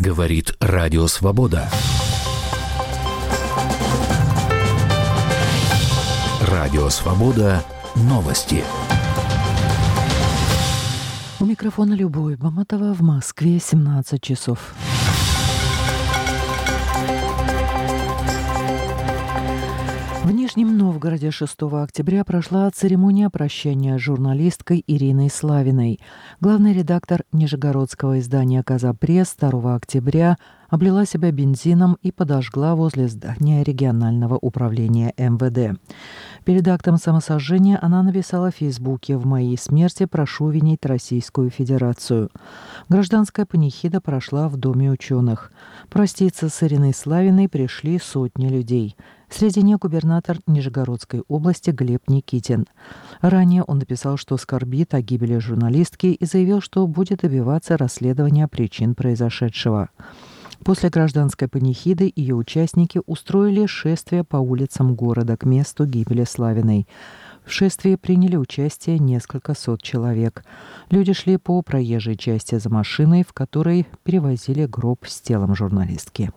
Говорит Радио Свобода. Радио Свобода. Новости. У микрофона Любовь Баматова, в Москве 17 часов. В Нижнем Новгороде 6 октября прошла церемония прощания с журналисткой Ириной Славиной. Главный редактор нижегородского издания «Казапресс» 2 октября облила себя бензином и подожгла возле здания регионального управления МВД. Перед актом самосожжения она написала в Фейсбуке: «В моей смерти прошу винить Российскую Федерацию». Гражданская панихида прошла в Доме ученых. Проститься с Ириной Славиной пришли сотни людей. Среди них губернатор Нижегородской области Глеб Никитин. Ранее он написал, что скорбит о гибели журналистки, и заявил, что будет добиваться расследования причин произошедшего. После гражданской панихиды ее участники устроили шествие по улицам города к месту гибели Славиной. В шествии приняли участие несколько сот человек. Люди шли по проезжей части за машиной, в которой перевозили гроб с телом журналистки.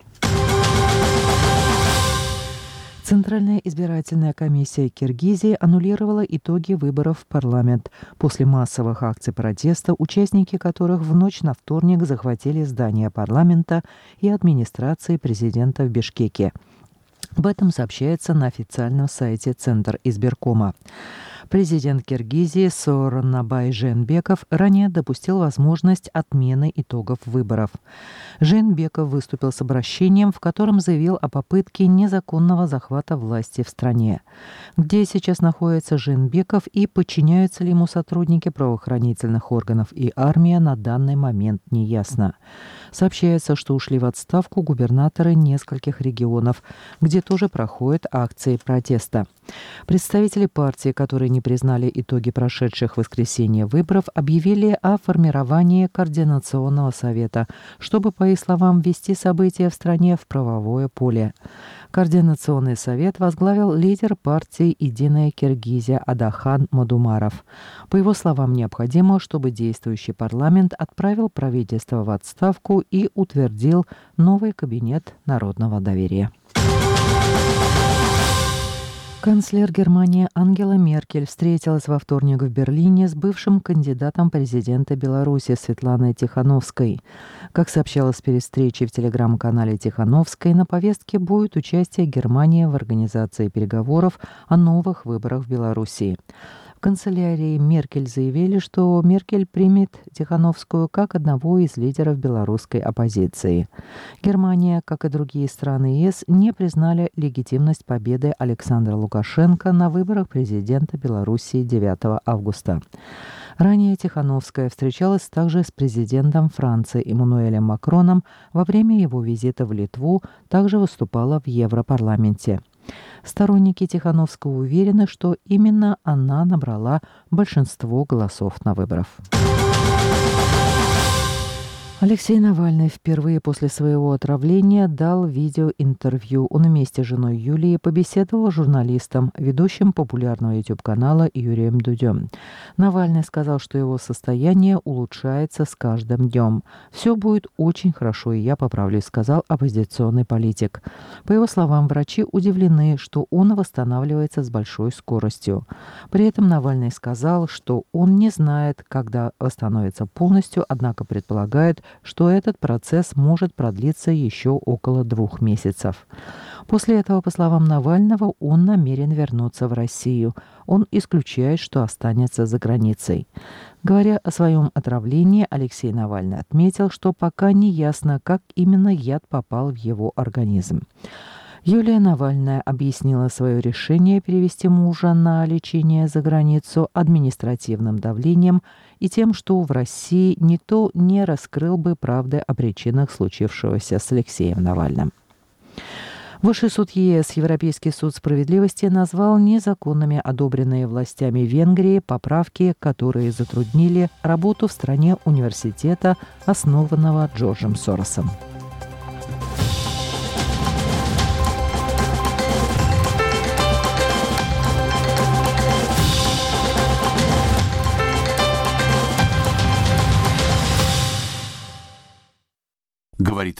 Центральная избирательная комиссия Киргизии аннулировала итоги выборов в парламент после массовых акций протеста, участники которых в ночь на вторник захватили здание парламента и администрации президента в Бишкеке. Об этом сообщается на официальном сайте Центр избиркома. Президент Киргизии Сооронбай Жээнбеков ранее допустил возможность отмены итогов выборов. Жээнбеков выступил с обращением, в котором заявил о попытке незаконного захвата власти в стране. Где сейчас находится Жээнбеков и подчиняются ли ему сотрудники правоохранительных органов и армия, на данный момент не ясно. Сообщается, что ушли в отставку губернаторы нескольких регионов, где тоже проходят акции протеста. Представители партии, которые не признали итоги прошедших в воскресенье выборов, объявили о формировании Координационного совета, чтобы, по их словам, ввести события в стране в правовое поле. Координационный совет возглавил лидер партии «Единая Киргизия» Адахан Мадумаров. По его словам, необходимо, чтобы действующий парламент отправил правительство в отставку и утвердил новый кабинет народного доверия. Канцлер Германии Ангела Меркель встретилась во вторник в Берлине с бывшим кандидатом президента Беларуси Светланой Тихановской. Как сообщалось перед встречей в телеграм-канале Тихановской, на повестке будет участие Германии в организации переговоров о новых выборах в Беларуси. В канцелярии Меркель заявили, что Меркель примет Тихановскую как одного из лидеров белорусской оппозиции. Германия, как и другие страны ЕС, не признали легитимность победы Александра Лукашенко на выборах президента Беларуси 9 августа. Ранее Тихановская встречалась также с президентом Франции Эммануэлем Макроном во время его визита в Литву, также выступала в Европарламенте. Сторонники Тихановского уверены, что именно она набрала большинство голосов на выборах. Алексей Навальный впервые после своего отравления дал видеоинтервью. Он вместе с женой Юлией побеседовал с журналистом, ведущим популярного YouTube-канала Юрием Дудем. Навальный сказал, что его состояние улучшается с каждым днем. «Все будет очень хорошо, и я поправлюсь», — сказал оппозиционный политик. По его словам, врачи удивлены, что он восстанавливается с большой скоростью. При этом Навальный сказал, что он не знает, когда восстановится полностью, однако предполагает, что этот процесс может продлиться еще около 2 месяцев. После этого, по словам Навального, он намерен вернуться в Россию. Он исключает, что останется за границей. Говоря о своем отравлении, Алексей Навальный отметил, что пока не ясно, как именно яд попал в его организм. Юлия Навальная объяснила свое решение перевести мужа на лечение за границу административным давлением и тем, что в России никто не раскрыл бы правды о причинах случившегося с Алексеем Навальным. Высший суд ЕС, Европейский суд справедливости, назвал незаконными одобренные властями Венгрии поправки, которые затруднили работу в стране университета, основанного Джорджем Соросом.